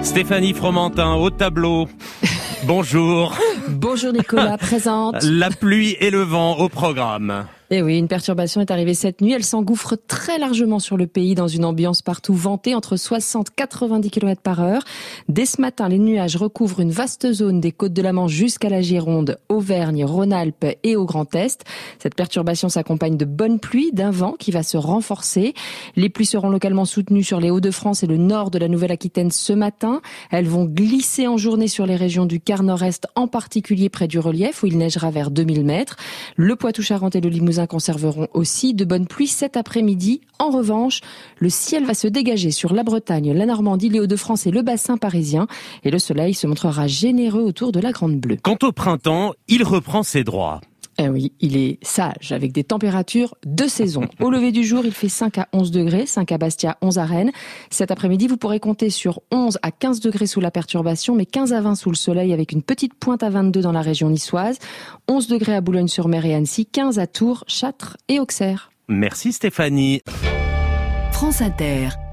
Stéphanie Fromentin au tableau. Bonjour. Bonjour Nicolas, présente. La pluie et le vent au programme. Eh oui, une perturbation est arrivée cette nuit. Elle s'engouffre très largement sur le pays dans une ambiance partout ventée entre 60 et 90 km par heure. Dès ce matin, les nuages recouvrent une vaste zone des côtes de la Manche jusqu'à la Gironde, Auvergne, Rhône-Alpes et au Grand Est. Cette perturbation s'accompagne de bonnes pluies, d'un vent qui va se renforcer. Les pluies seront localement soutenues sur les Hauts-de-France et le nord de la Nouvelle-Aquitaine ce matin. Elles vont glisser en journée sur les régions du quart nord-est, en particulier près du relief où il neigera vers 2000 mètres. Le Poitou-Charentes et le Limousin conserveront aussi de bonnes pluies cet après-midi. En revanche, le ciel va se dégager sur la Bretagne, la Normandie, les Hauts-de-France et le bassin parisien. Et le soleil se montrera généreux autour de la Grande Bleue. Quant au printemps, il reprend ses droits. Eh oui, il est sage, avec des températures de saison. Au lever du jour, il fait 5 à 11 degrés, 5 à Bastia, 11 à Rennes. Cet après-midi, vous pourrez compter sur 11 à 15 degrés sous la perturbation, mais 15 à 20 sous le soleil, avec une petite pointe à 22 dans la région niçoise. 11 degrés à Boulogne-sur-Mer et Annecy, 15 à Tours, Châtres et Auxerre. Merci Stéphanie. France Inter.